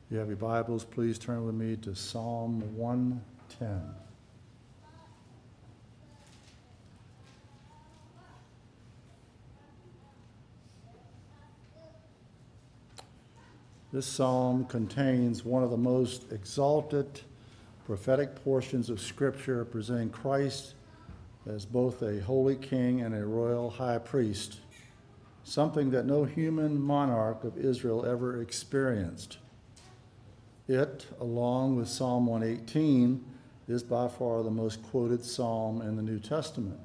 you have your Bibles, please turn with me to Psalm 110. This psalm contains one of the most exalted prophetic portions of Scripture, presenting Christ as both a holy king and a royal high priest, something that no human monarch of Israel ever experienced. It, along with Psalm 118, is by far the most quoted psalm in the New Testament.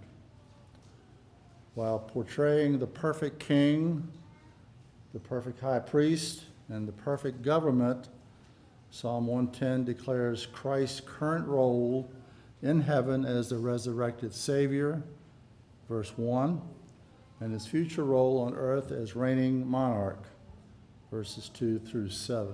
While portraying the perfect king, the perfect high priest, and the perfect government, Psalm 110 declares Christ's current role in heaven as the resurrected Savior, verse 1, and his future role on earth as reigning monarch, verses 2 through 7.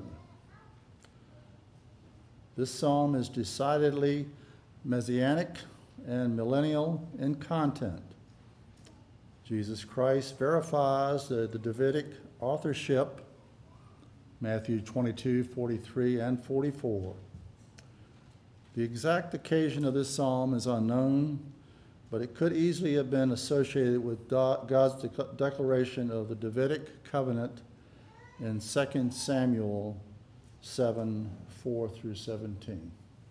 This psalm is decidedly messianic and millennial in content. Jesus Christ verifies the Davidic authorship, Matthew 22, 43, and 44. The exact occasion of this psalm is unknown, but it could easily have been associated with God's declaration of the Davidic covenant in 2 Samuel 7, 4 through 17.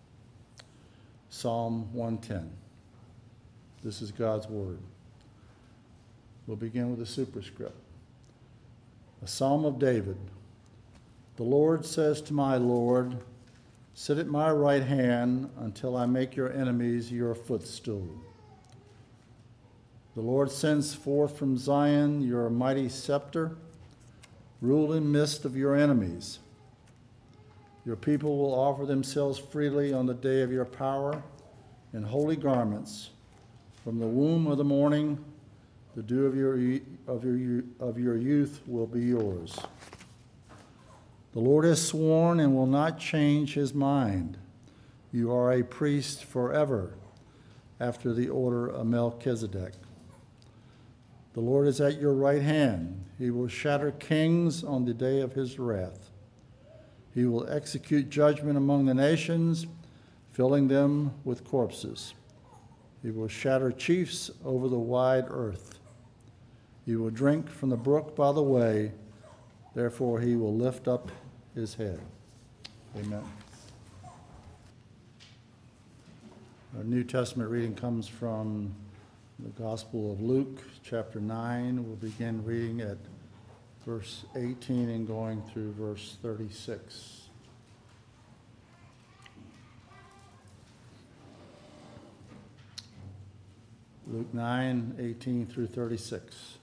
Psalm 110. This is God's word. We'll begin with a superscript. A psalm of David. The Lord says to my Lord, sit at my right hand until I make your enemies your footstool. The Lord sends forth from Zion your mighty scepter. Rule in midst of your enemies. Your people will offer themselves freely on the day of your power in holy garments. From the womb of the morning, the dew of your youth will be yours. The Lord has sworn and will not change his mind. You are a priest forever, after the order of Melchizedek. The Lord is at your right hand. He will shatter kings on the day of his wrath. He will execute judgment among the nations, filling them with corpses. He will shatter chiefs over the wide earth. He will drink from the brook by the way, therefore he will lift up his head. Amen. Our New Testament reading comes from the Gospel of Luke, chapter 9. We'll begin reading at verse 18 and going through verse 36. Luke 9, 18 through 36.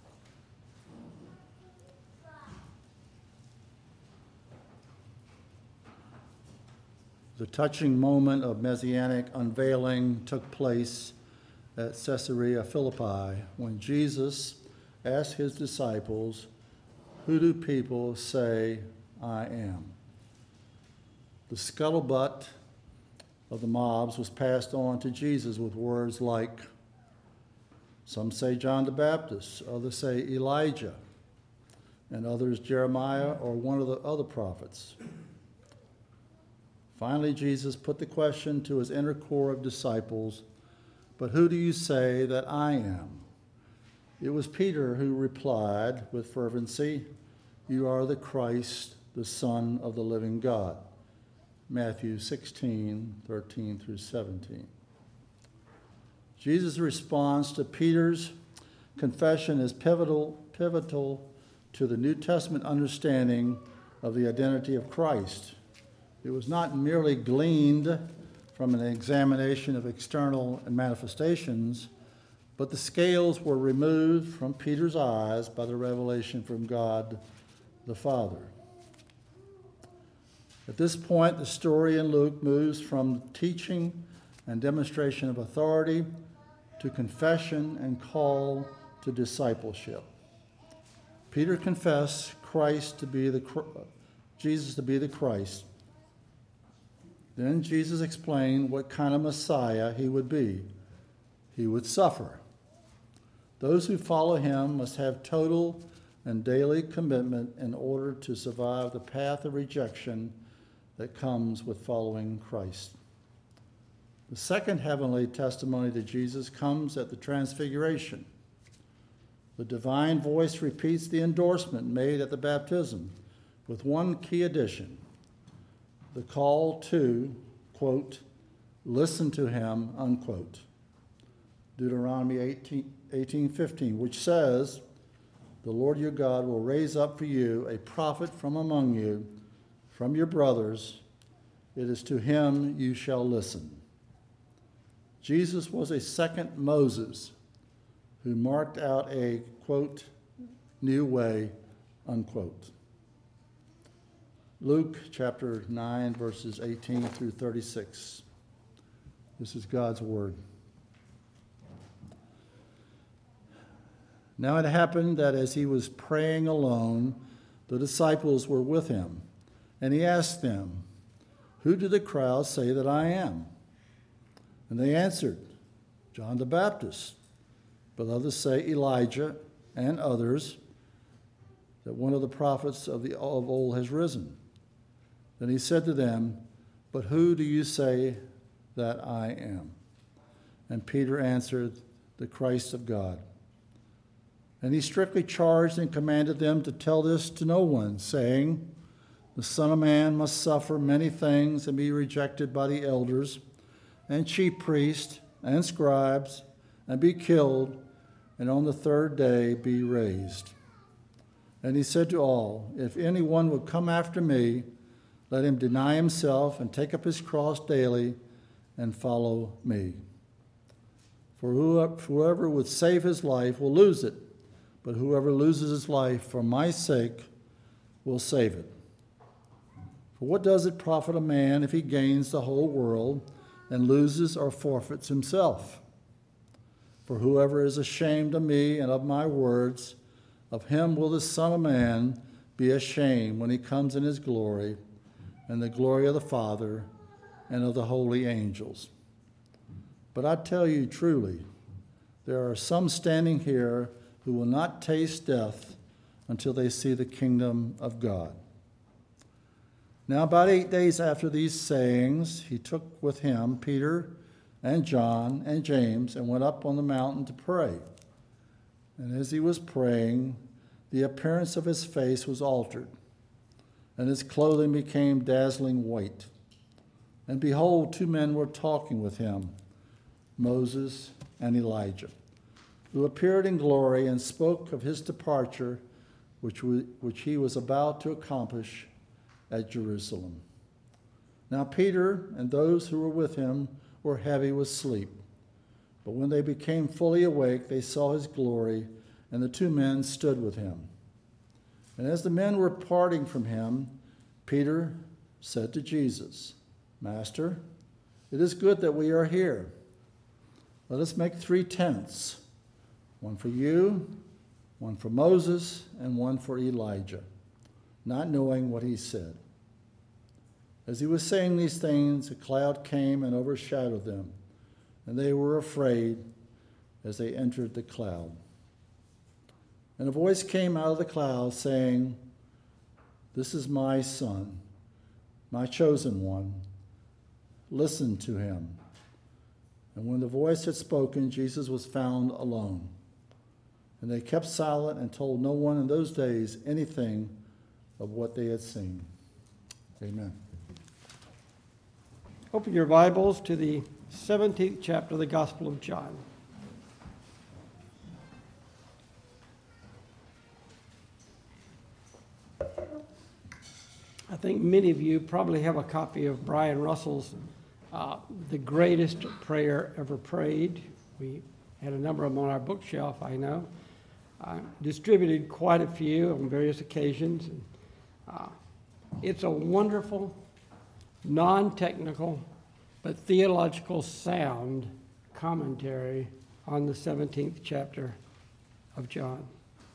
The touching moment of messianic unveiling took place at Caesarea Philippi when Jesus asked his disciples, "Who do people say I am?" The scuttlebutt of the mobs was passed on to Jesus with words like, some say John the Baptist, others say Elijah, and others Jeremiah or one of the other prophets. Finally, Jesus put the question to his inner core of disciples, "But who do you say that I am?" It was Peter who replied with fervency, "You are the Christ, the Son of the living God." Matthew 16, 13 through 17. Jesus' response to Peter's confession is pivotal to the New Testament understanding of the identity of Christ. It was not merely gleaned from an examination of external manifestations, but the scales were removed from Peter's eyes by the revelation from God the Father. At this point, the story in Luke moves from teaching and demonstration of authority to confession and call to discipleship. Peter confessed Jesus to be the Christ. Then Jesus explained what kind of Messiah he would be. He would suffer. Those who follow him must have total and daily commitment in order to survive the path of rejection that comes with following Christ. The second heavenly testimony to Jesus comes at the Transfiguration. The divine voice repeats the endorsement made at the baptism with one key addition: the call to, quote, listen to him, unquote. Deuteronomy 18:15, which says, the Lord your God will raise up for you a prophet from among you, from your brothers. It is to him you shall listen. Jesus was a second Moses who marked out a, quote, new way, unquote. Luke chapter 9, verses 18 through 36. This is God's word. Now it happened that as he was praying alone, the disciples were with him, and he asked them, who do the crowd say that I am? And they answered, John the Baptist, but others say Elijah, and others that one of the prophets of old has risen. Then he said to them, but who do you say that I am? And Peter answered, the Christ of God. And he strictly charged and commanded them to tell this to no one, saying, the Son of Man must suffer many things and be rejected by the elders and chief priests and scribes and be killed, and on the third day be raised. And he said to all, if anyone would come after me, let him deny himself and take up his cross daily and follow me. For whoever would save his life will lose it, but whoever loses his life for my sake will save it. For what does it profit a man if he gains the whole world and loses or forfeits himself? For whoever is ashamed of me and of my words, of him will the Son of Man be ashamed when he comes in his glory and the glory of the Father and of the holy angels. But I tell you truly, there are some standing here who will not taste death until they see the kingdom of God. Now, about 8 days after these sayings, he took with him Peter and John and James and went up on the mountain to pray. And as he was praying, the appearance of his face was altered, and his clothing became dazzling white. And behold, 2 men were talking with him, Moses and Elijah, who appeared in glory and spoke of his departure, which he was about to accomplish at Jerusalem. Now Peter and those who were with him were heavy with sleep. But when they became fully awake, they saw his glory, and the 2 men stood with him. And as the men were parting from him, Peter said to Jesus, Master, it is good that we are here. Let us make 3 tents, one for you, one for Moses, and one for Elijah, not knowing what he said. As he was saying these things, a cloud came and overshadowed them, and they were afraid as they entered the cloud. And a voice came out of the cloud saying, This is my Son, my chosen one. Listen to him. And when the voice had spoken, Jesus was found alone. And they kept silent and told no one in those days anything of what they had seen. Amen. Open your Bibles to the 17th chapter of the Gospel of John. I think many of you probably have a copy of Brian Russell's The Greatest Prayer Ever Prayed. We had a number of them on our bookshelf, I know. Distributed quite a few on various occasions. It's a wonderful, non-technical, but theological sound commentary on the 17th chapter of John.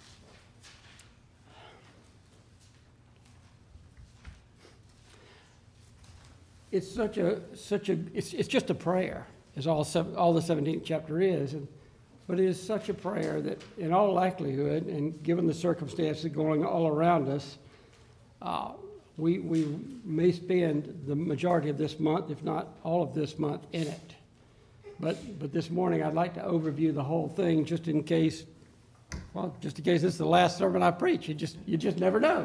It's it's just a prayer, is all the 17th chapter is. But it is such a prayer that, in all likelihood, and given the circumstances going all around us, we may spend the majority of this month, if not all of this month, in it. But this morning, I'd like to overview the whole thing, just in case this is the last sermon I preach. You just never know.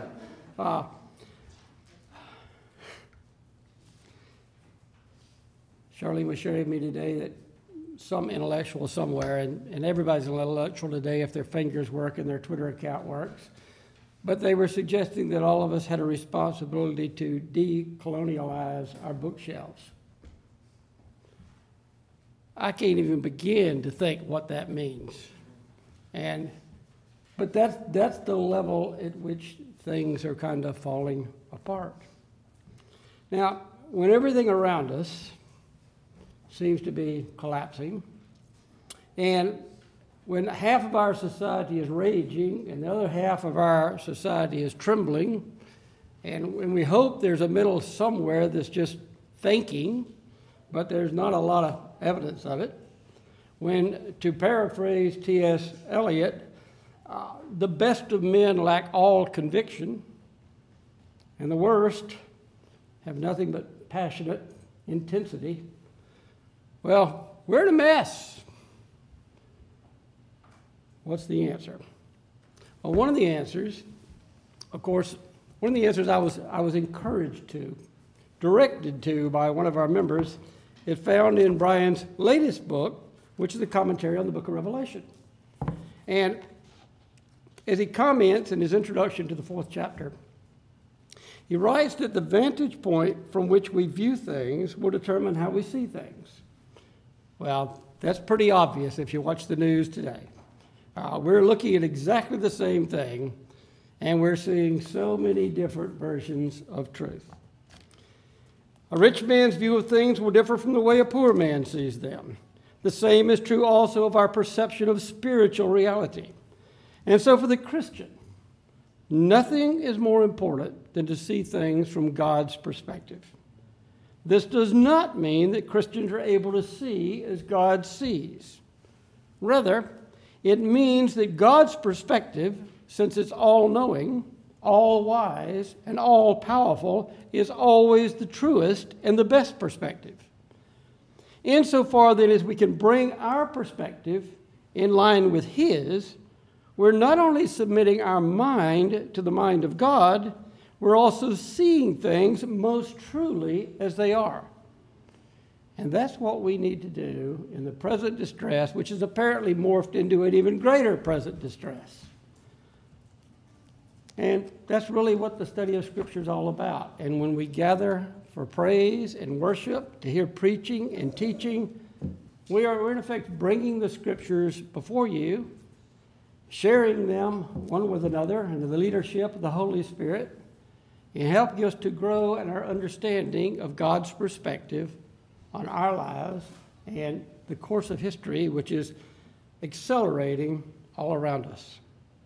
Charlene was sharing with me today that some intellectual somewhere, and everybody's an intellectual today if their fingers work and their Twitter account works, but they were suggesting that all of us had a responsibility to decolonialize our bookshelves. I can't even begin to think what that means. But that's the level at which things are kind of falling apart. Now, when everything around us seems to be collapsing, and when half of our society is raging and the other half of our society is trembling, and when we hope there's a middle somewhere that's just thinking, but there's not a lot of evidence of it, when, to paraphrase T.S. Eliot, the best of men lack all conviction, and the worst have nothing but passionate intensity. Well, we're in a mess. What's the answer? Well, one of the answers I was encouraged to, directed to by one of our members, is found in Brian's latest book, which is a commentary on the book of Revelation. And as he comments in his introduction to the 4th chapter, he writes that the vantage point from which we view things will determine how we see things. Well, that's pretty obvious if you watch the news today. We're looking at exactly the same thing, and we're seeing so many different versions of truth. A rich man's view of things will differ from the way a poor man sees them. The same is true also of our perception of spiritual reality. And so for the Christian, nothing is more important than to see things from God's perspective. This does not mean that Christians are able to see as God sees. Rather, it means that God's perspective, since it's all-knowing, all-wise, and all-powerful, is always the truest and the best perspective. Insofar then as we can bring our perspective in line with His, we're not only submitting our mind to the mind of God, we're also seeing things most truly as they are. And that's what we need to do in the present distress, which has apparently morphed into an even greater present distress. And that's really what the study of Scripture is all about. And when we gather for praise and worship, to hear preaching and teaching, we're in effect bringing the Scriptures before you, sharing them one with another under the leadership of the Holy Spirit, and helping us to grow in our understanding of God's perspective on our lives and the course of history, which is accelerating all around us.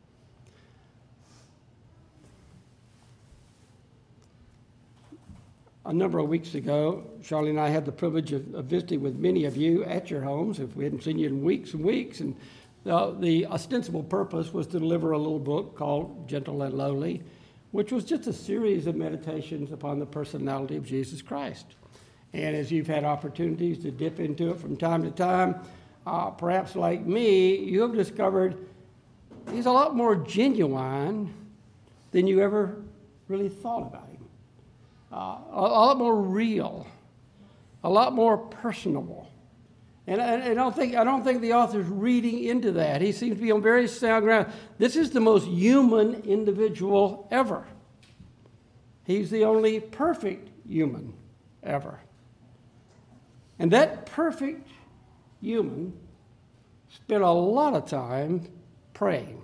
A number of weeks ago, Charlie and I had the privilege of visiting with many of you at your homes, if we hadn't seen you in weeks and weeks, and the ostensible purpose was to deliver a little book called Gentle and Lowly, which was just a series of meditations upon the personality of Jesus Christ. And as you've had opportunities to dip into it from time to time, perhaps like me, you have discovered he's a lot more genuine than you ever really thought about him. A lot more real, a lot more personable. And I don't think the author's reading into that. He seems to be on very sound ground. This is the most human individual ever. He's the only perfect human ever. And that perfect human spent a lot of time praying.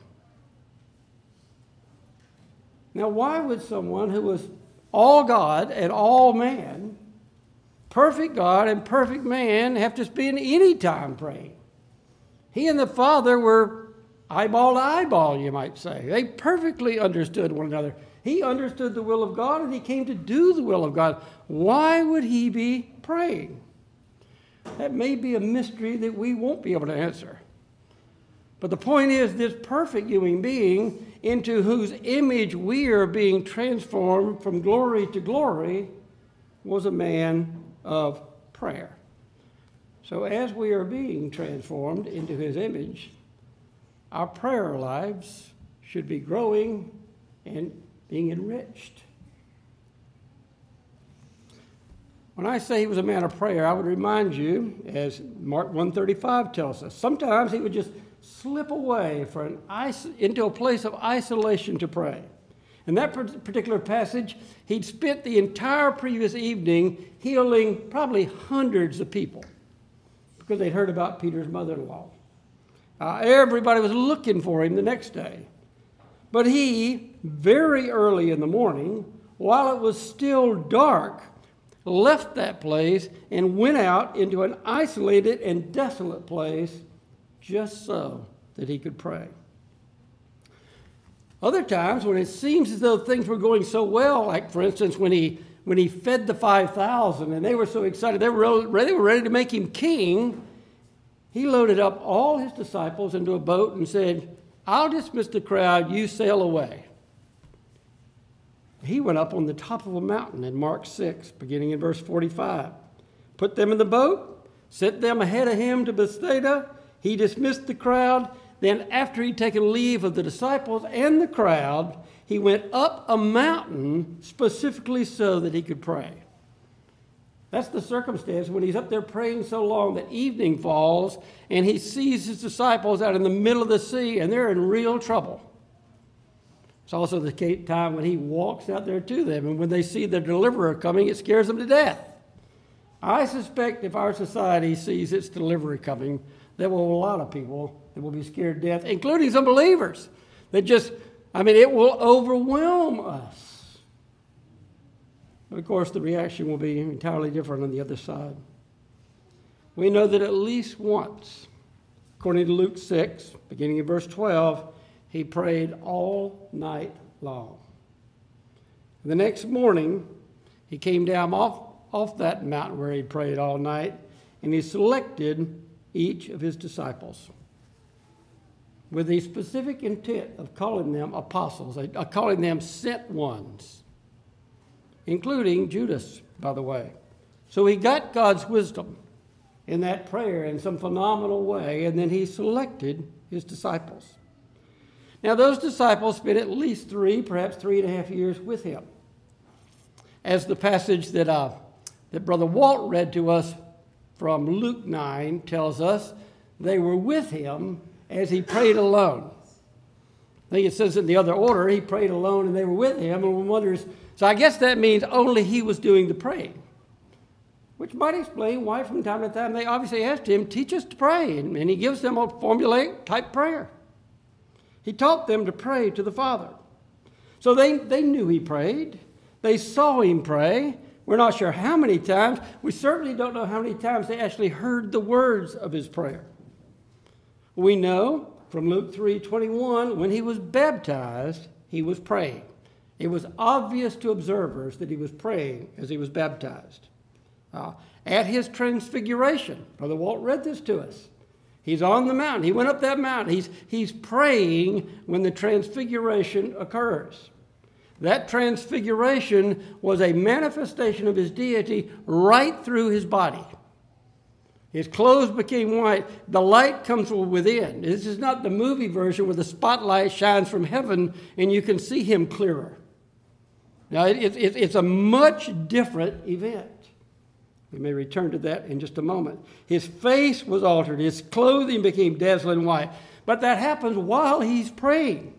Now, why would someone who was all God and all man, perfect God and perfect man, have to spend any time praying? He and the Father were eyeball to eyeball, you might say. They perfectly understood one another. He understood the will of God, and he came to do the will of God. Why would he be praying? That may be a mystery that we won't be able to answer. But the point is, this perfect human being into whose image we are being transformed from glory to glory was a man of prayer. So as we are being transformed into his image, our prayer lives should be growing and being enriched. When I say he was a man of prayer, I would remind you, as Mark 1:35 tells us, sometimes he would just slip away into a place of isolation to pray. In that particular passage, he'd spent the entire previous evening healing probably hundreds of people because they'd heard about Peter's mother-in-law. Everybody was looking for him the next day. But he, very early in the morning, while it was still dark, left that place and went out into an isolated and desolate place just so that he could pray. Other times, when it seems as though things were going so well, like, for instance, when he fed the 5,000 and they were so excited, they were ready to make him king, he loaded up all his disciples into a boat and said, "I'll dismiss the crowd, you sail away." He went up on the top of a mountain in Mark 6, beginning in verse 45. Put them in the boat, sent them ahead of him to Bethsaida. He dismissed the crowd. Then after he'd taken leave of the disciples and the crowd, he went up a mountain specifically so that he could pray. That's the circumstance when he's up there praying so long that evening falls and he sees his disciples out in the middle of the sea and they're in real trouble. It's also the time when he walks out there to them, and when they see the deliverer coming, it scares them to death. I suspect if our society sees its deliverer coming, there will be a lot of people that will be scared to death, including some believers. It will overwhelm us. But of course, the reaction will be entirely different on the other side. We know that at least once, according to Luke 6, beginning in verse 12, he prayed all night long. The next morning, he came down off that mountain where he prayed all night, and he selected each of his disciples with the specific intent of calling them apostles, calling them sent ones, including Judas, by the way. So he got God's wisdom in that prayer in some phenomenal way, and then he selected his disciples. Now, those disciples spent at least 3, perhaps 3.5 years with him. As the passage that Brother Walt read to us from Luke 9 tells us, they were with him as he prayed alone. I think it says in the other order, he prayed alone and they were with him, and one wonders, so I guess that means only he was doing the praying, which might explain why from time to time they obviously asked him, teach us to pray, and he gives them a formulaic type prayer. He taught them to pray to the Father. So they knew he prayed. They saw him pray. We're not sure how many times. We certainly don't know how many times they actually heard the words of his prayer. We know from Luke 3:21, when he was baptized, he was praying. It was obvious to observers that he was praying as he was baptized. At his transfiguration, Brother Walt read this to us. He's on the mountain. He went up that mountain. He's praying when the transfiguration occurs. That transfiguration was a manifestation of his deity right through his body. His clothes became white. The light comes from within. This is not the movie version where the spotlight shines from heaven and you can see him clearer. Now, it's a much different event. We may return to that in just a moment. His face was altered. His clothing became dazzling white. But that happens while he's praying.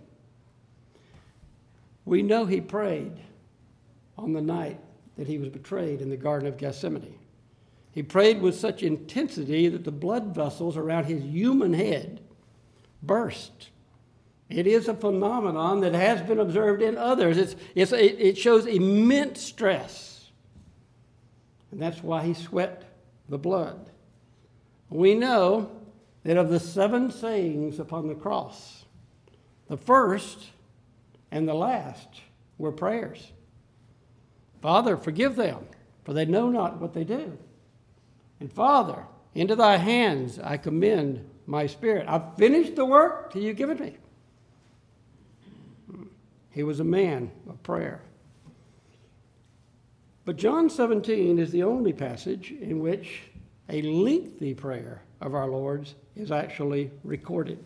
We know he prayed on the night that he was betrayed in the Garden of Gethsemane. He prayed with such intensity that the blood vessels around his human head burst. It is a phenomenon that has been observed in others. It shows immense stress. And that's why he sweat the blood. We know that of the 7 sayings upon the cross, the first and the last were prayers. Father, forgive them, for they know not what they do. And Father, into thy hands I commend my spirit. I've finished the work that you've given me. He was a man of prayer. But John 17 is the only passage in which a lengthy prayer of our Lord's is actually recorded.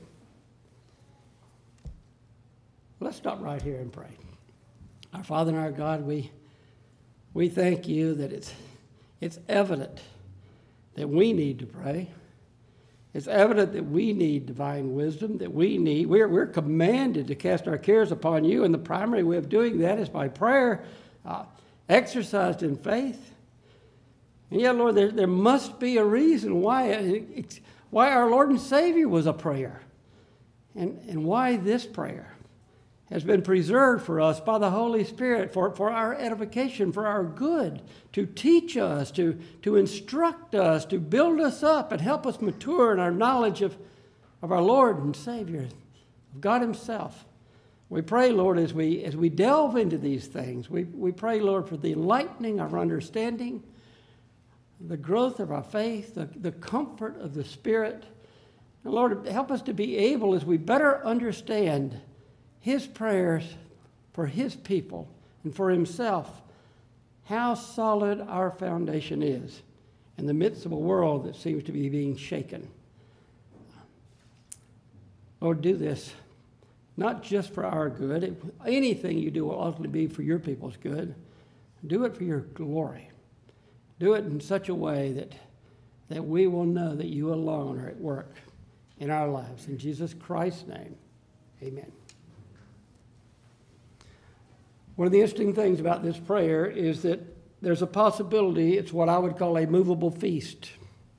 Let's stop right here and pray. Our Father and our God, we thank you that it's evident that we need to pray. It's evident that we need divine wisdom, that we're commanded to cast our cares upon you, and the primary way of doing that is by prayer, exercised in faith. And yet, Lord, there must be a reason why our Lord and Savior was a prayer, and why this prayer has been preserved for us by the Holy Spirit for our edification, for our good, to teach us, to instruct us, to build us up and help us mature in our knowledge of our Lord and Savior, of God himself. We pray, Lord, as we delve into these things, we pray, Lord, for the enlightening of our understanding, the growth of our faith, the comfort of the Spirit. And Lord, help us to be able, as we better understand his prayers for his people and for himself, how solid our foundation is in the midst of a world that seems to be being shaken. Lord, do this not just for our good. Anything you do will ultimately be for your people's good. Do it for your glory. Do it in such a way that we will know that you alone are at work in our lives. In Jesus Christ's name, amen. One of the interesting things about this prayer is that there's a possibility it's what I would call a movable feast.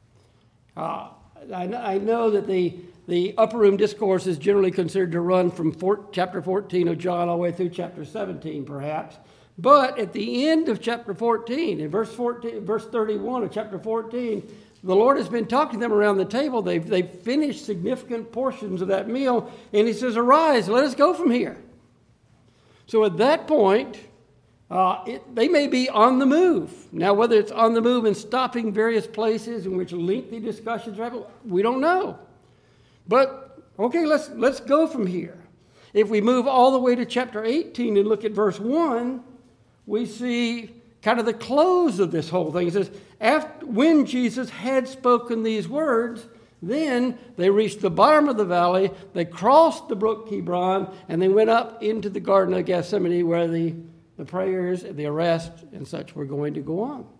I know that the upper room discourse is generally considered to run from chapter 14 of John all the way through chapter 17, perhaps. But at the end of chapter 14, in verse 31 of chapter 14, the Lord has been talking to them around the table. They've finished significant portions of that meal, and he says, "Arise, let us go from here." So at that point, they may be on the move. Now, whether it's on the move and stopping various places in which lengthy discussions are happening, we don't know. But, okay, let's go from here. If we move all the way to chapter 18 and look at verse 1, we see kind of the close of this whole thing. It says, when Jesus had spoken these words, then they reached the bottom of the valley, they crossed the brook Kidron, and they went up into the Garden of Gethsemane where the prayers, the arrest, and such were going to go on.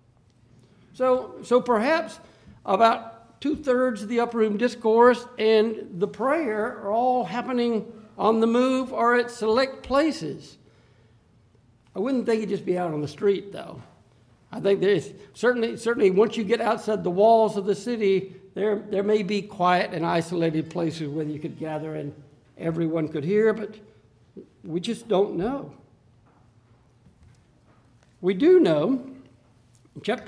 So perhaps about 2/3 of the upper room discourse and the prayer are all happening on the move or at select places. I wouldn't think it'd just be out on the street, though. I think there's certainly once you get outside the walls of the city, there may be quiet and isolated places where you could gather and everyone could hear, but we just don't know. We do know, in chapter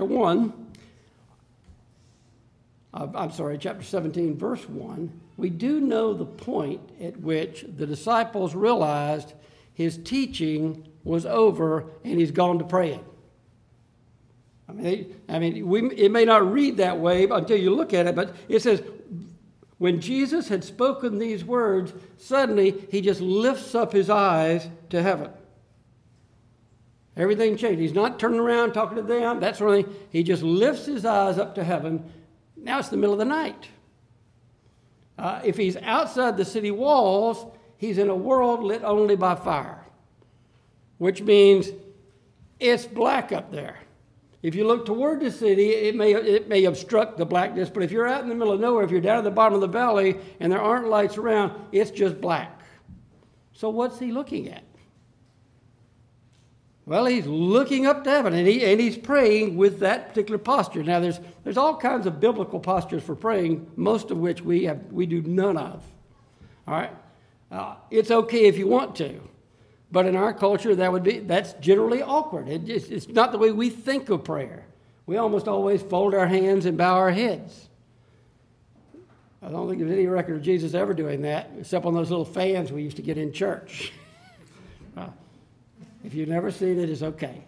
17, verse 1, we do know the point at which the disciples realized his teaching was over and he's gone to praying. It may not read that way until you look at it, but it says, when Jesus had spoken these words, suddenly he just lifts up his eyes to heaven. Everything changed. He's not turning around talking to them, that sort of thing. He just lifts his eyes up to heaven. Now it's the middle of the night. If he's outside the city walls, he's in a world lit only by fire, which means it's black up there. If you look toward the city, it may obstruct the blackness, but if you're out in the middle of nowhere, if you're down at the bottom of the valley and there aren't lights around, it's just black. So what's he looking at? Well, he's looking up to heaven, and he's praying with that particular posture. Now, there's all kinds of biblical postures for praying, most of which we do none of. All right? It's okay if you want to. But in our culture, that's generally awkward. It's not the way we think of prayer. We almost always fold our hands and bow our heads. I don't think there's any record of Jesus ever doing that, except on those little fans we used to get in church. If you've never seen it, it's okay.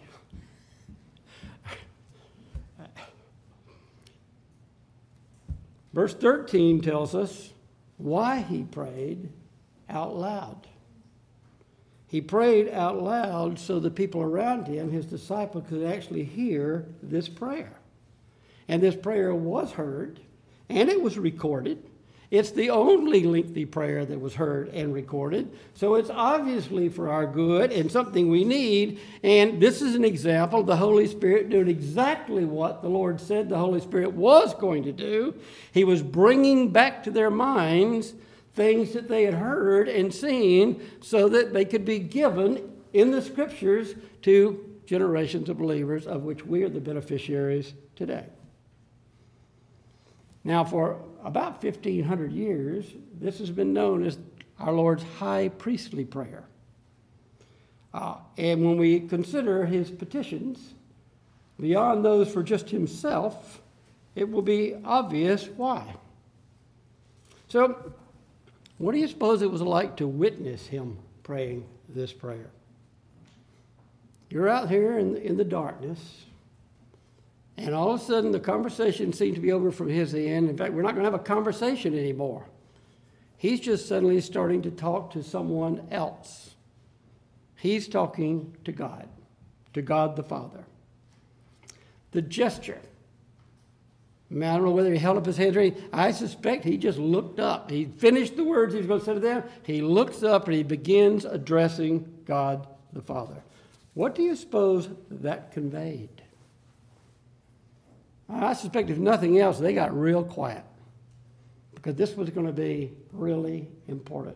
Verse 13 tells us why he prayed out loud. He prayed out loud so the people around him, his disciples, could actually hear this prayer. And this prayer was heard, and it was recorded. It's the only lengthy prayer that was heard and recorded. So it's obviously for our good and something we need. And this is an example of the Holy Spirit doing exactly what the Lord said the Holy Spirit was going to do. He was bringing back to their minds things that they had heard and seen so that they could be given in the Scriptures to generations of believers, of which we are the beneficiaries today. Now, for about 1,500 years, this has been known as our Lord's high priestly prayer. And when we consider his petitions, beyond those for just himself, it will be obvious why. So, what do you suppose it was like to witness him praying this prayer? You're out here in the darkness, and all of a sudden, the conversation seems to be over from his end. In fact, we're not going to have a conversation anymore. He's just suddenly starting to talk to someone else. He's talking to God the Father. The gesture. I don't know whether he held up his hands or anything. I suspect he just looked up. He finished the words he was going to say to them. He looks up and he begins addressing God the Father. What do you suppose that conveyed? I suspect if nothing else, they got real quiet because this was going to be really important.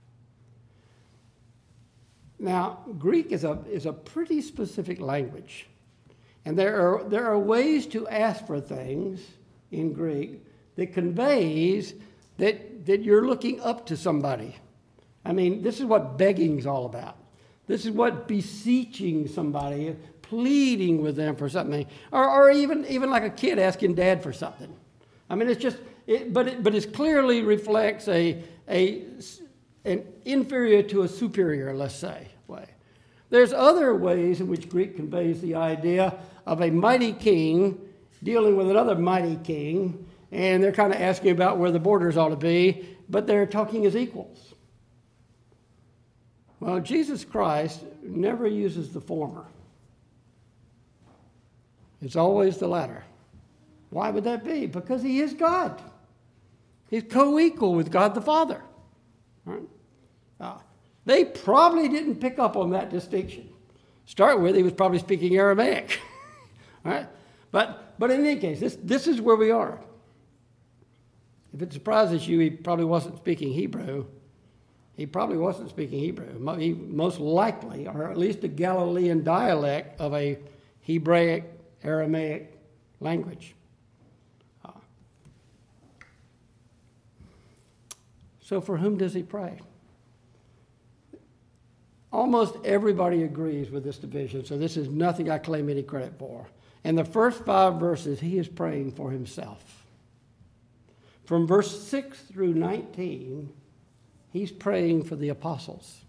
Now, Greek is a pretty specific language, and there are ways to ask for things in Greek that conveys that you're looking up to somebody. I mean, this is what begging is all about. This is what beseeching somebody, pleading with them for something, or even like a kid asking dad for something. I mean, it's just, but it clearly reflects an inferior to a superior, let's say, way. There's other ways in which Greek conveys the idea of a mighty king dealing with another mighty king, and they're kind of asking about where the borders ought to be, but they're talking as equals. Well, Jesus Christ never uses the former. It's always the latter. Why would that be? Because he is God. He's co-equal with God the Father. Right? They probably didn't pick up on that distinction. Start with, he was probably speaking Aramaic. Right? But in any case, this is where we are. If it surprises you, he probably wasn't speaking Hebrew. He probably wasn't speaking Hebrew. He most likely, or at least a Galilean dialect of a Hebraic, Aramaic language. So for whom does he pray? Almost everybody agrees with this division, so this is nothing I claim any credit for. In the first 5 verses, he is praying for himself. From verse 6 through 19, he's praying for the apostles.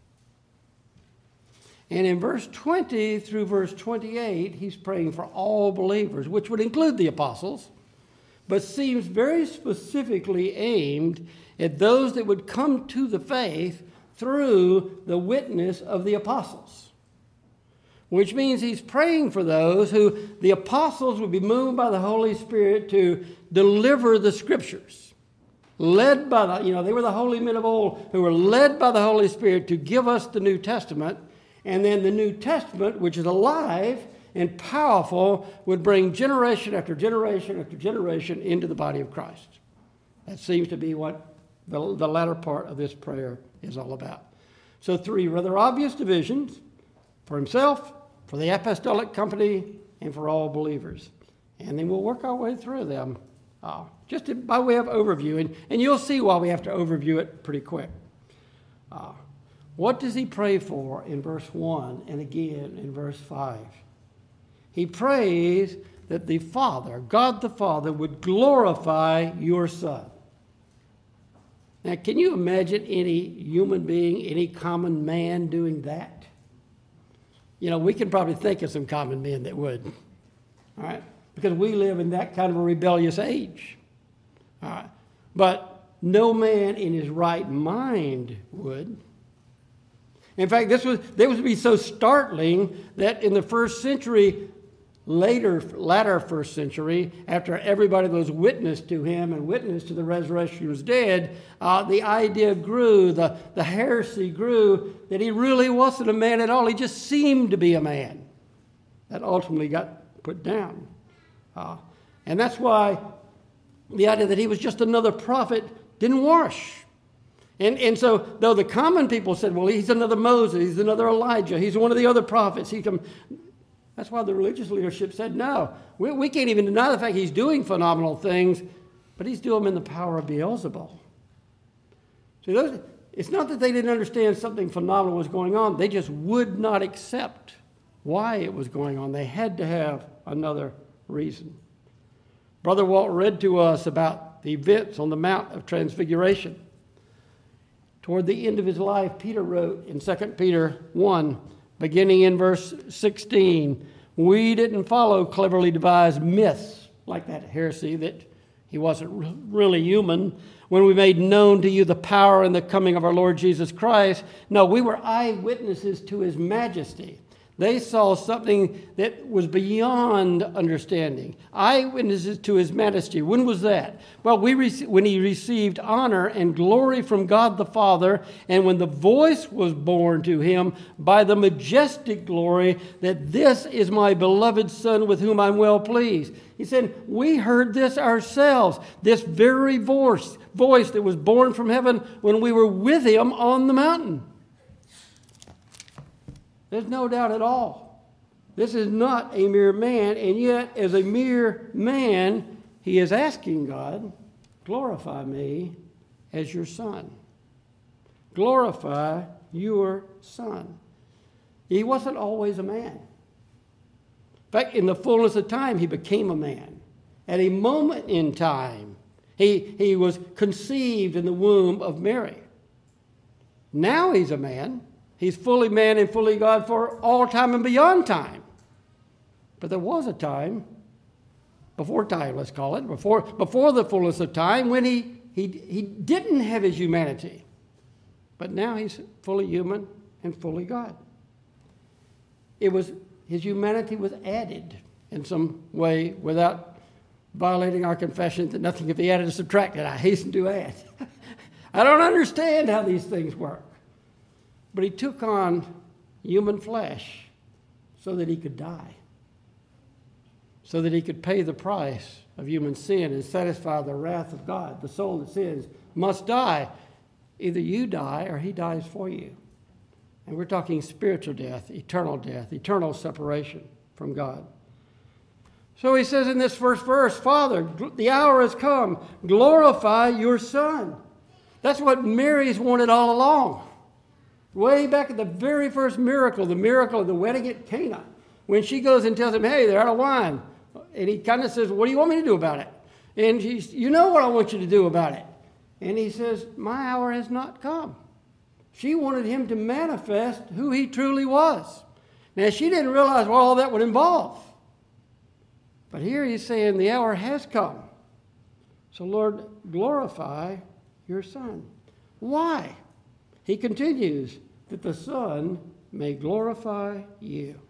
And in verse 20 through verse 28, he's praying for all believers, which would include the apostles, but seems very specifically aimed at those that would come to the faith through the witness of the apostles. Which means he's praying for those who the apostles would be moved by the Holy Spirit to deliver the Scriptures. Led by they were the holy men of old who were led by the Holy Spirit to give us the New Testament. And then the New Testament, which is alive and powerful, would bring generation after generation after generation into the body of Christ. That seems to be what the latter part of this prayer is all about. So 3 rather obvious divisions: for himself, for the apostolic company, and for all believers. And then we'll work our way through them just by way of overview. And you'll see why we have to overview it pretty quick. What does he pray for in verse 1 and again in verse 5? He prays that the Father, God the Father, would glorify your Son. Now, can you imagine any human being, any common man doing that? We can probably think of some common men that would, all right? Because we live in that kind of a rebellious age. All right. but no man in his right mind would. In fact, this was to be so startling that in the first century, latter first century, after everybody was witness to him and witness to the resurrection of his dead, the idea grew, the heresy grew, that he really wasn't a man at all. He just seemed to be a man. That ultimately got put down. And that's why the idea that he was just another prophet didn't wash. And so, though the common people said, well, he's another Moses, he's another Elijah, he's one of the other prophets, that's why the religious leadership said, no, we can't even deny the fact he's doing phenomenal things, but he's doing them in the power of Beelzebul. See, it's not that they didn't understand something phenomenal was going on, they just would not accept why it was going on. They had to have another reason. Brother Walt read to us about the events on the Mount of Transfiguration. Toward the end of his life, Peter wrote in 2 Peter 1, beginning in verse 16, we didn't follow cleverly devised myths like that heresy that he wasn't really human when we made known to you the power and the coming of our Lord Jesus Christ. No, we were eyewitnesses to his majesty. They saw something that was beyond understanding. Eyewitnesses to his majesty. When was that? Well, when he received honor and glory from God the Father, and when the voice was borne to him by the majestic glory that this is my beloved Son with whom I'm well pleased. He said, we heard this ourselves, this very voice that was born from heaven when we were with him on the mountain. There's no doubt at all. This is not a mere man, and yet as a mere man, he is asking God, glorify me as your Son. Glorify your Son. He wasn't always a man. In fact, in the fullness of time, he became a man. At a moment in time, he was conceived in the womb of Mary. Now he's a man. He's fully man and fully God for all time and beyond time. But there was a time, before time, let's call it, before the fullness of time, when he didn't have his humanity. But now he's fully human and fully God. His humanity was added in some way without violating our confession that nothing can be added or subtracted. I hasten to add. I don't understand how these things work. But he took on human flesh so that he could die, so that he could pay the price of human sin and satisfy the wrath of God. The soul that sins must die. Either you die or he dies for you. And we're talking spiritual death, eternal separation from God. So he says in this first verse, Father, the hour has come. Glorify your Son. That's what Mary's wanted all along. Way back at the very first miracle, the miracle of the wedding at Cana, when she goes and tells him, hey, they're out of wine. And he kind of says, what do you want me to do about it? And she's, you know what I want you to do about it. And he says, my hour has not come. She wanted him to manifest who he truly was. Now, she didn't realize what all that would involve. But here he's saying the hour has come. So, Lord, glorify your Son. Why? He continues, that the Son may glorify you.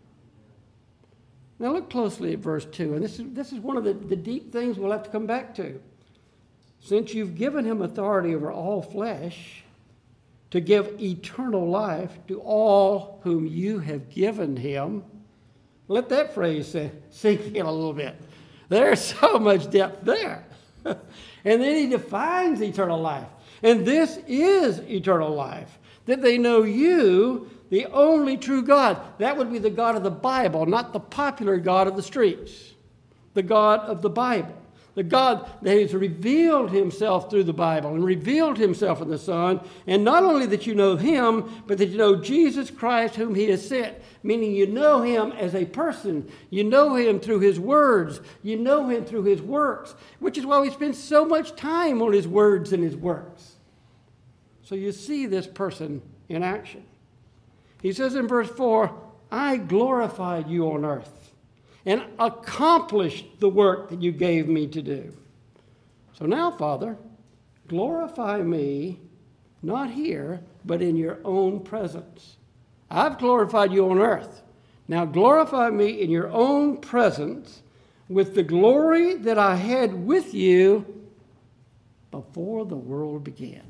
Now look closely at verse 2, and this is one of the deep things we'll have to come back to. Since you've given him authority over all flesh, to give eternal life to all whom you have given him. Let that phrase sink in a little bit. There's so much depth there. And then he defines eternal life. And this is eternal life, that they know you, the only true God. That would be the God of the Bible, not the popular God of the streets. The God of the Bible. The God that has revealed himself through the Bible and revealed himself in the Son. And not only that you know him, but that you know Jesus Christ whom he has sent. Meaning you know him as a person. You know him through his words. You know him through his works. Which is why we spend so much time on his words and his works. So you see this person in action. He says in verse 4, I glorified you on earth and accomplished the work that you gave me to do. So now, Father, glorify me, not here, but in your own presence. I've glorified you on earth. Now glorify me in your own presence with the glory that I had with you before the world began.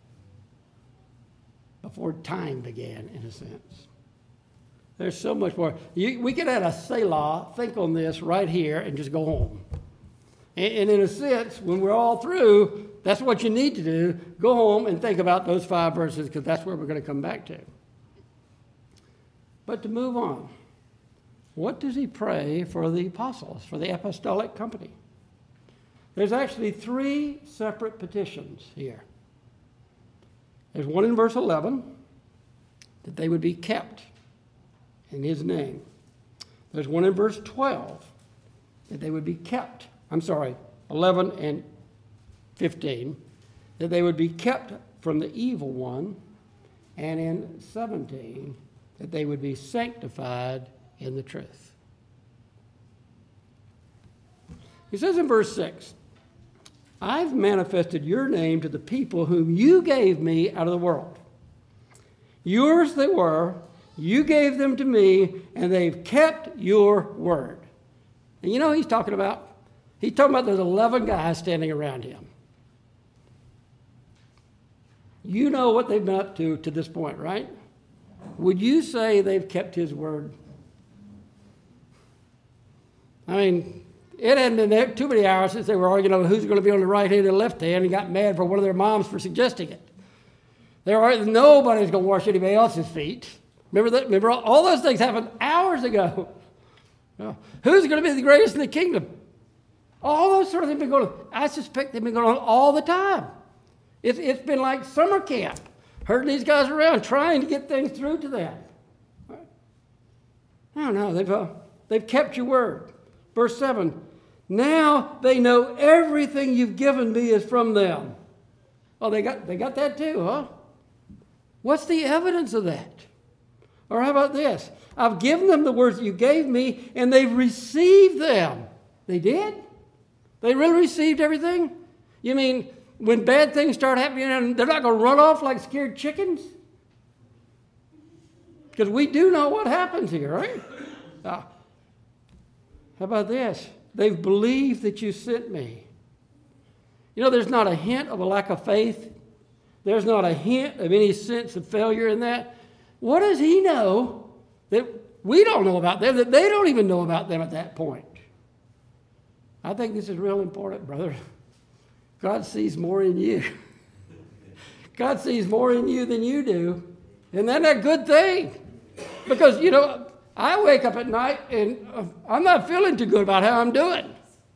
Before time began, in a sense. There's so much more. We could add a Selah, think on this right here, and just go home. And in a sense, when we're all through, that's what you need to do. Go home and think about those 5 verses, because that's where we're going to come back to. But to move on, what does he pray for the apostles, for the apostolic company? There's actually 3 separate petitions here. There's one in verse 11, that they would be kept in his name. There's one in verse 12, that they would be kept. 11 and 15, that they would be kept from the evil one. And in 17, that they would be sanctified in the truth. He says in verse 6, I've manifested your name to the people whom you gave me out of the world. Yours they were, you gave them to me, and they've kept your word. And you know who he's talking about? He's talking about those 11 guys standing around him. You know what they've been up to this point, right? Would you say they've kept his word? I mean, it hadn't been there too many hours since they were arguing over who's going to be on the right hand and left hand, and got mad for one of their moms for suggesting it. Nobody's going to wash anybody else's feet. Remember that? Remember all those things happened hours ago. Who's going to be the greatest in the kingdom? All those sort of things have been going on. I suspect they've been going on all the time. It's been like summer camp, herding these guys around, trying to get things through to them. No, they've kept your word. Verse 7, now they know everything you've given me is from them. Oh, they got that too, huh? What's the evidence of that? Or how about this? I've given them the words that you gave me, and they've received them. They did? They really received everything? You mean when bad things start happening, and they're not going to run off like scared chickens? Because we do know what happens here, right? How about this? They've believed that you sent me. You know, there's not a hint of a lack of faith. There's not a hint of any sense of failure in that. What does he know that we don't know about them, that they don't even know about them at that point? I think this is real important, brother. God sees more in you. God sees more in you than you do. And that's a good thing. Because, you know, I wake up at night and I'm not feeling too good about how I'm doing.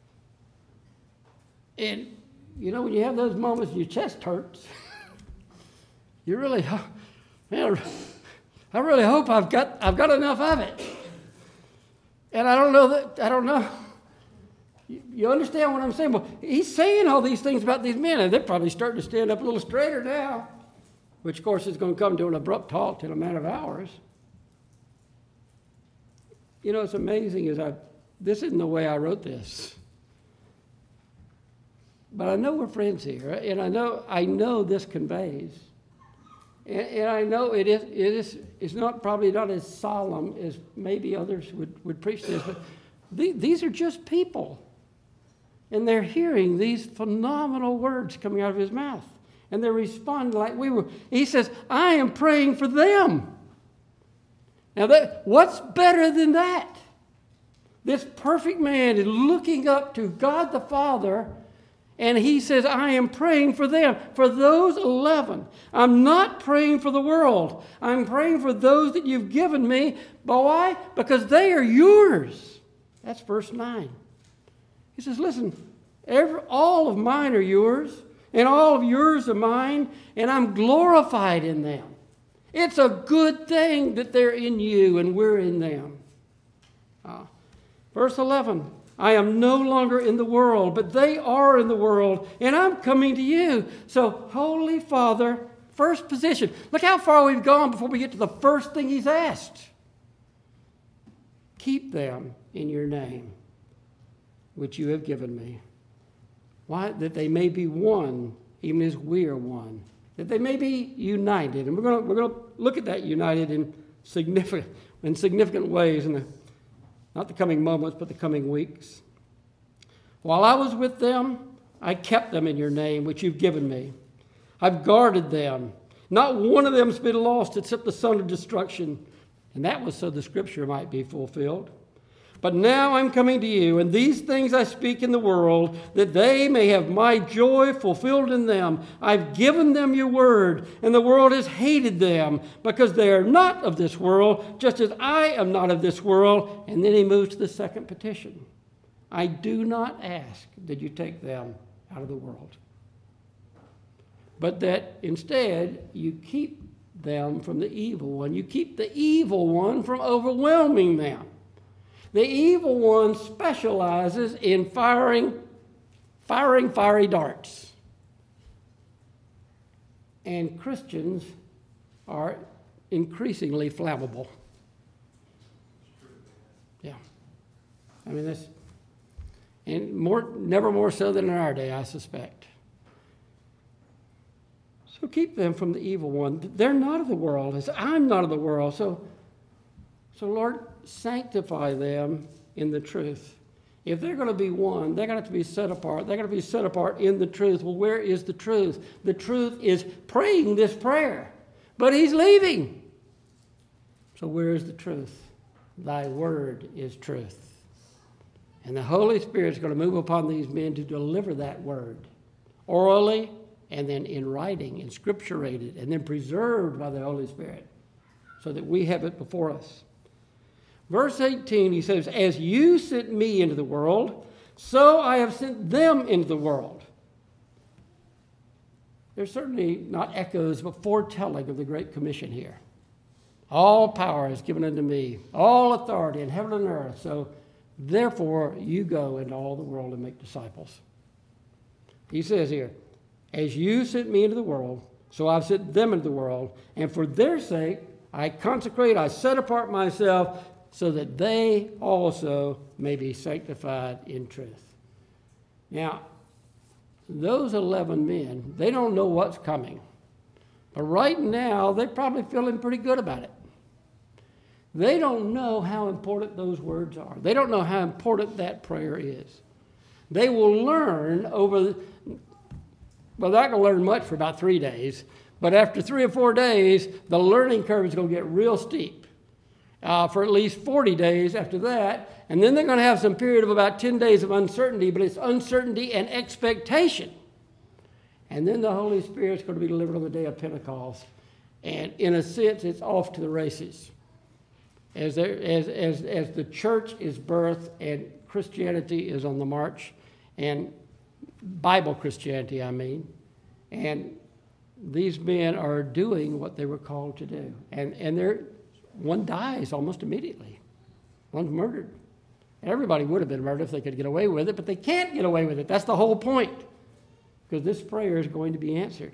And, you know, when you have those moments and your chest hurts, you really, man, I really hope I've got enough of it. And I don't know. You understand what I'm saying? Well, he's saying all these things about these men, and they're probably starting to stand up a little straighter now, which, of course, is going to come to an abrupt halt in a matter of hours. You know, it's amazing this isn't the way I wrote this. But I know we're friends here, and I know this conveys. And I know it's probably not as solemn as maybe others would preach this, but these are just people. And they're hearing these phenomenal words coming out of his mouth. And they're responding like we were. He says, I am praying for them. Now, what's better than that? This perfect man is looking up to God the Father, and he says, I am praying for them, for those 11. I'm not praying for the world. I'm praying for those that you've given me. But why? Because they are yours. That's verse 9. He says, listen, all of mine are yours, and all of yours are mine, and I'm glorified in them. It's a good thing that they're in you and we're in them. Verse 11, I am no longer in the world, but they are in the world, and I'm coming to you. So, Holy Father, first position. Look how far we've gone before we get to the first thing he's asked. Keep them in your name, which you have given me. Why? That they may be one even as we are one, that they may be united. And we're going to look at that united in significant ways in not the coming moments, but the coming weeks. While I was with them, I kept them in your name, which you've given me. I've guarded them. Not one of them has been lost except the son of destruction. And that was so the scripture might be fulfilled. But now I'm coming to you, and these things I speak in the world, that they may have my joy fulfilled in them. I've given them your word, and the world has hated them, because they are not of this world, just as I am not of this world. And then he moves to the second petition. I do not ask that you take them out of the world, but that instead you keep them from the evil one. You keep the evil one from overwhelming them. The evil one specializes in firing fiery darts. And Christians are increasingly flammable. Yeah. I mean, never more so than in our day, I suspect. So keep them from the evil one. They're not of the world, as I'm not of the world. So Lord, sanctify them in the truth. If they're going to be one, they're going to have to be set apart. They're going to be set apart in the truth. Well, where is the truth? The truth is praying this prayer, but he's leaving. So where is the truth? Thy word is truth. And the Holy Spirit is going to move upon these men to deliver that word orally and then in writing, inscripturated, and then preserved by the Holy Spirit so that we have it before us. Verse 18, he says, as you sent me into the world, so I have sent them into the world. There's certainly not echoes, but foretelling of the Great Commission here. All power is given unto me, all authority in heaven and earth. So therefore, you go into all the world and make disciples. He says here, as you sent me into the world, so I've sent them into the world, and for their sake, I consecrate, I set apart myself, so that they also may be sanctified in truth. Now, those 11 men, they don't know what's coming. But right now, they're probably feeling pretty good about it. They don't know how important those words are. They don't know how important that prayer is. They will learn they're not going to learn much for about 3 days, but after 3 or 4 days, the learning curve is going to get real steep. For at least 40 days after that, and then they're going to have some period of about 10 days of uncertainty, but it's uncertainty and expectation. And then the Holy Spirit's going to be delivered on the day of Pentecost, and in a sense, it's off to the races. As the church is birthed and Christianity is on the march, and Bible Christianity, I mean, and these men are doing what they were called to do, and one dies almost immediately. One's murdered. Everybody would have been murdered if they could get away with it, but they can't get away with it. That's the whole point, because this prayer is going to be answered.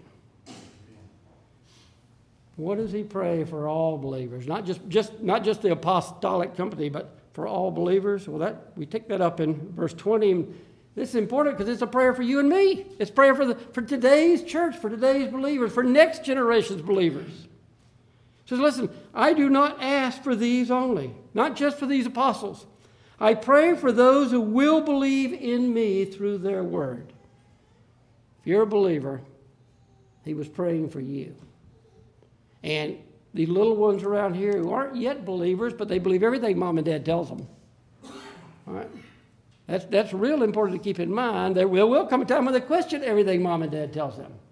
What does he pray for all believers? Not just the apostolic company, but for all believers. Well, we take that up in verse 20. This is important because it's a prayer for you and me. It's prayer for today's church, for today's believers, for next generation's believers. He says, listen, I do not ask for these only, not just for these apostles. I pray for those who will believe in me through their word. If you're a believer, he was praying for you. And the little ones around here who aren't yet believers, but they believe everything mom and dad tells them. All right? That's real important to keep in mind. There will come a time when they question everything mom and dad tells them.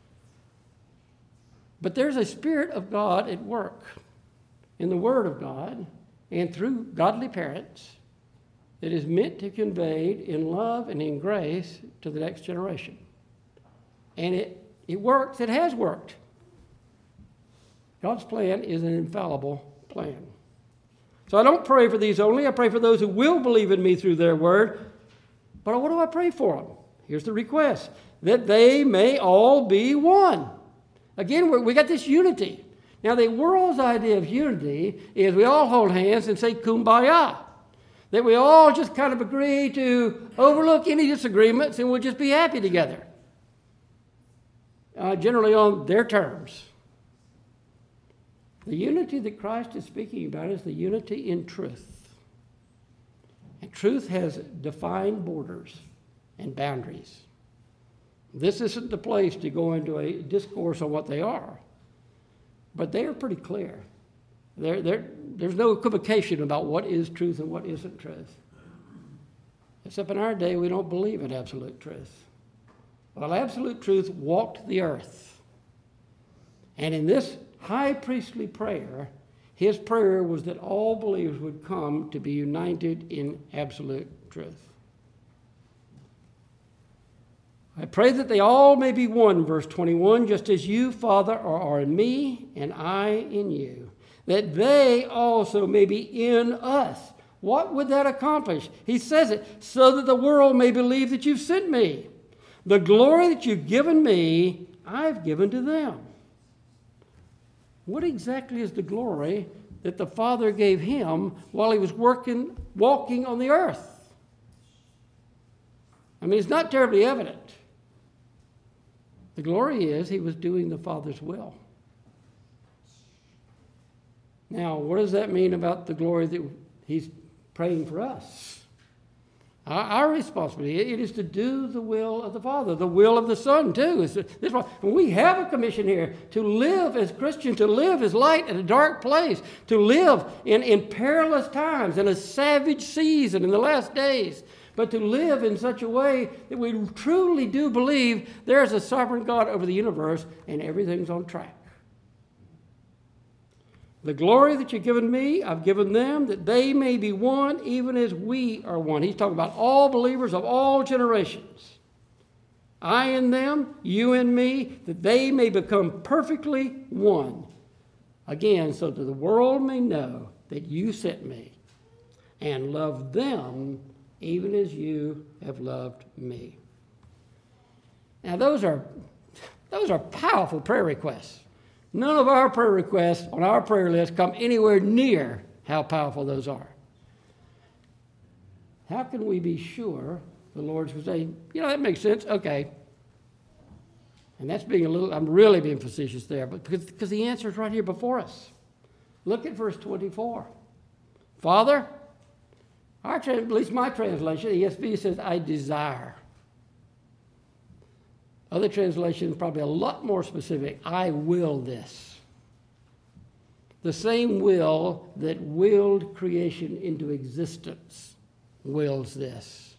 But there's a Spirit of God at work in the Word of God and through godly parents that is meant to convey in love and in grace to the next generation. And it works. It has worked. God's plan is an infallible plan. So I don't pray for these only. I pray for those who will believe in me through their word. But what do I pray for them? Here's the request. That they may all be one. Again, we got this unity. Now, the world's idea of unity is we all hold hands and say kumbaya. That we all just kind of agree to overlook any disagreements and we'll just be happy together. generally on their terms. The unity that Christ is speaking about is the unity in truth. And truth has defined borders and boundaries. This isn't the place to go into a discourse on what they are, but they are pretty clear. There's no equivocation about what is truth and what isn't truth. Except in our day, we don't believe in absolute truth. Well, absolute truth walked the earth. And in this high priestly prayer, his prayer was that all believers would come to be united in absolute truth. I pray that they all may be one, verse 21, just as you, Father, are in me and I in you, that they also may be in us. What would that accomplish? He says it, so that the world may believe that you've sent me. The glory that you've given me, I've given to them. What exactly is the glory that the Father gave him while he was walking on the earth? I mean, it's not terribly evident. The glory is he was doing the Father's will. Now, what does that mean about the glory that he's praying for us? Our responsibility, it is to do the will of the Father, the will of the Son, too. We have a commission here to live as Christians, to live as light in a dark place, to live in perilous times, in a savage season in the last days, but to live in such a way that we truly do believe there is a sovereign God over the universe and everything's on track. The glory that you've given me, I've given them, that they may be one, even as we are one. He's talking about all believers of all generations. I in them, you in me, that they may become perfectly one. Again, so that the world may know that you sent me and love them even as you have loved me. Now, those are powerful prayer requests. None of our prayer requests on our prayer list come anywhere near how powerful those are. How can we be sure the Lord's going to say, that makes sense, okay. And that's I'm really being facetious there, but because the answer is right here before us. Look at verse 24. Father, at least my translation, ESV says, I desire. Other translations probably a lot more specific. I will this. The same will that willed creation into existence wills this.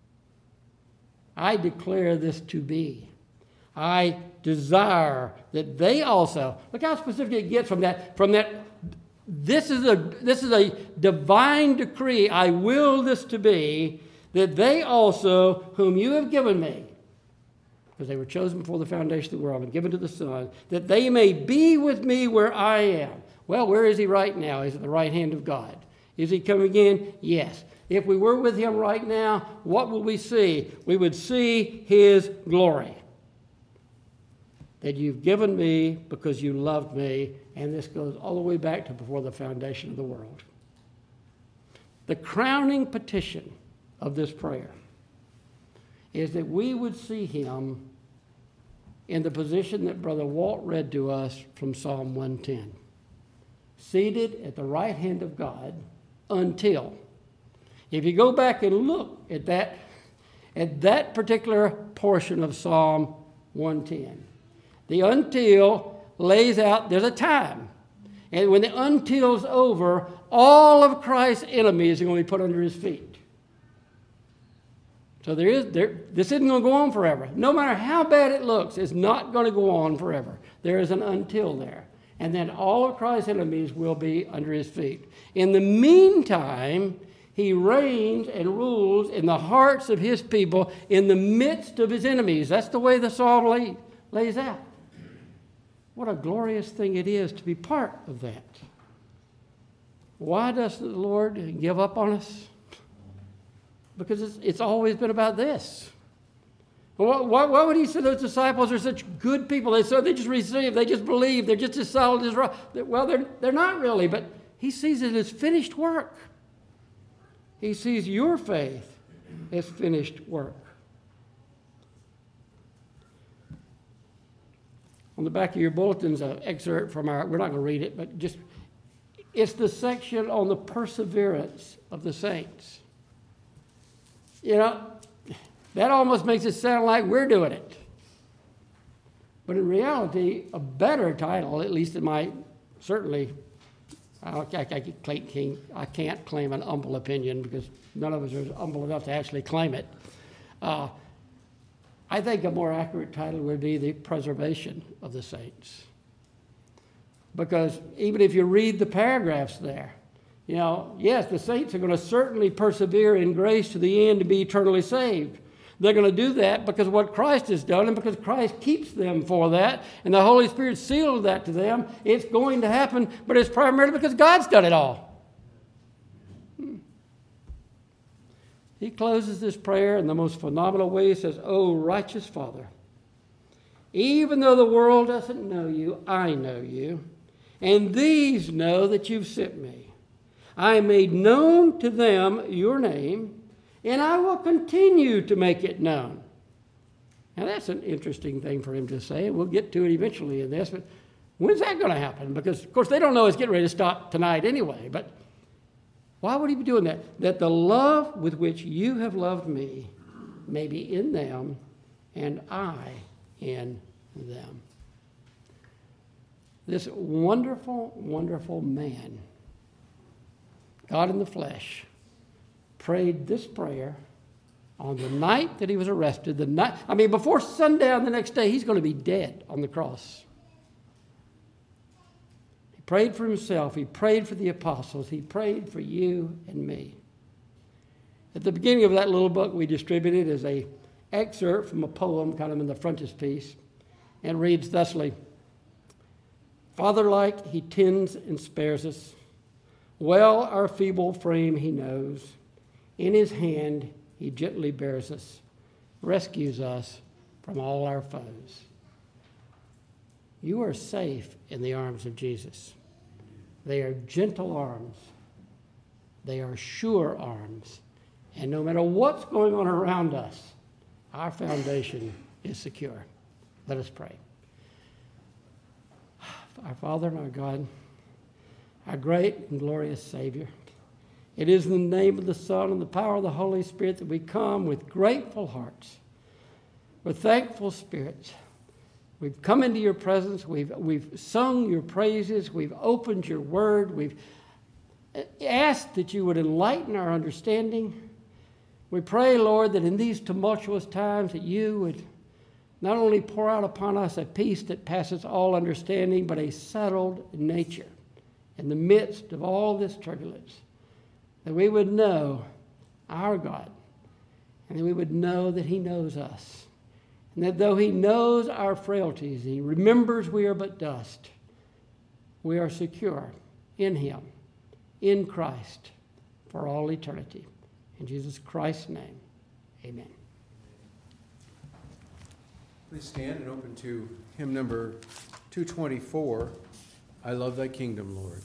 I declare this to be. I desire that they also. Look how specific it gets from that. This is a divine decree. I will this to be, that they also, whom you have given me, because they were chosen before the foundation of the world and given to the Son, that they may be with me where I am. Well, where is he right now? He's at the right hand of God. Is he coming again? Yes. If we were with him right now, what will we see? We would see his glory. That you've given me because you loved me, and this goes all the way back to before the foundation of the world. The crowning petition of this prayer is that we would see him in the position that Brother Walt read to us from Psalm 110. Seated at the right hand of God until. If you go back and look at that particular portion of Psalm 110, the until lays out, there's a time. And when the until's over, all of Christ's enemies are going to be put under his feet. So this isn't going to go on forever. No matter how bad it looks, it's not going to go on forever. There is an until there. And then all of Christ's enemies will be under his feet. In the meantime, he reigns and rules in the hearts of his people in the midst of his enemies. That's the way the psalm lays out. What a glorious thing it is to be part of that. Why doesn't the Lord give up on us? Because it's always been about this. Why would he say those disciples are such good people? They just receive, they just believe, they're just as solid as rock. Well, they're not really, but he sees it as finished work. He sees your faith as finished work. on the back of your bulletins an excerpt from we're not going to read it, but it's the section on the perseverance of the saints. You know, that almost makes it sound like we're doing it. But in reality, a better title, at least in my, certainly, I can't claim an humble opinion because none of us are humble enough to actually claim it. I think a more accurate title would be The Preservation of the Saints. Because even if you read the paragraphs there, you know, yes, the saints are going to certainly persevere in grace to the end to be eternally saved. They're going to do that because of what Christ has done and because Christ keeps them for that and the Holy Spirit sealed that to them. It's going to happen, but it's primarily because God's done it all. He closes this prayer in the most phenomenal way. He says, "Oh, righteous Father, even though the world doesn't know you, I know you, and these know that you've sent me. I made known to them your name, and I will continue to make it known." Now, that's an interesting thing for him to say, and we'll get to it eventually in this, but when's that going to happen? Because, of course, they don't know it's getting ready to stop tonight anyway, but why would he be doing that? That the love with which you have loved me may be in them, and I in them. This wonderful, wonderful man, God in the flesh, prayed this prayer on the night that he was arrested. Before sundown the next day, he's going to be dead on the cross. He prayed for himself. He prayed for the apostles. He prayed for you and me. At the beginning of that little book we distributed is an excerpt from a poem kind of in the frontispiece, and reads thusly: "Father-like, he tends and spares us. Well our feeble frame he knows. In his hand he gently bears us, rescues us from all our foes." You are safe in the arms of Jesus. They are gentle arms. They are sure arms. And no matter what's going on around us, our foundation is secure. Let us pray. Our Father and our God, our great and glorious Savior, it is in the name of the Son and the power of the Holy Spirit that we come with grateful hearts, with thankful spirits. We've come into your presence. We've sung your praises. We've opened your word. We've asked that you would enlighten our understanding. We pray, Lord, that in these tumultuous times that you would not only pour out upon us a peace that passes all understanding, but a settled nature in the midst of all this turbulence. That we would know our God, and that we would know that he knows us. And that though he knows our frailties, he remembers we are but dust, we are secure in him, in Christ, for all eternity. In Jesus Christ's name, amen. Please stand and open to hymn number 224, "I Love Thy Kingdom, Lord."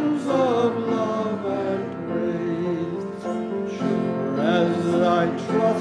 Trust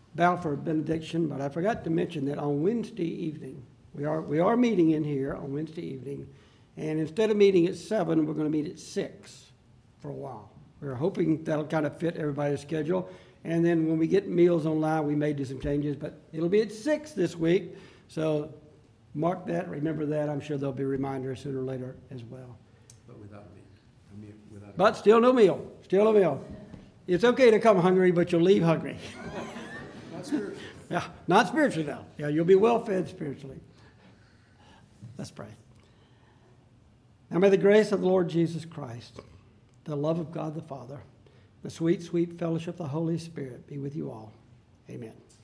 bow for benediction, but I forgot to mention that on Wednesday evening, we are meeting in here on Wednesday evening, and instead of meeting at 7, we're going to meet at 6 for a while. We're hoping that'll kind of fit everybody's schedule, and then when we get meals online, we may do some changes, but it'll be at 6 this week, so mark that, remember that. I'm sure there'll be reminders sooner or later as well. But without me. I mean, without. But still no meal, still no meal. It's okay to come hungry, but you'll leave hungry. Not spiritual. Yeah, not spiritually though. Yeah, you'll be well fed spiritually. Let's pray. Now may the grace of the Lord Jesus Christ, the love of God the Father, the sweet, sweet fellowship of the Holy Spirit be with you all. Amen.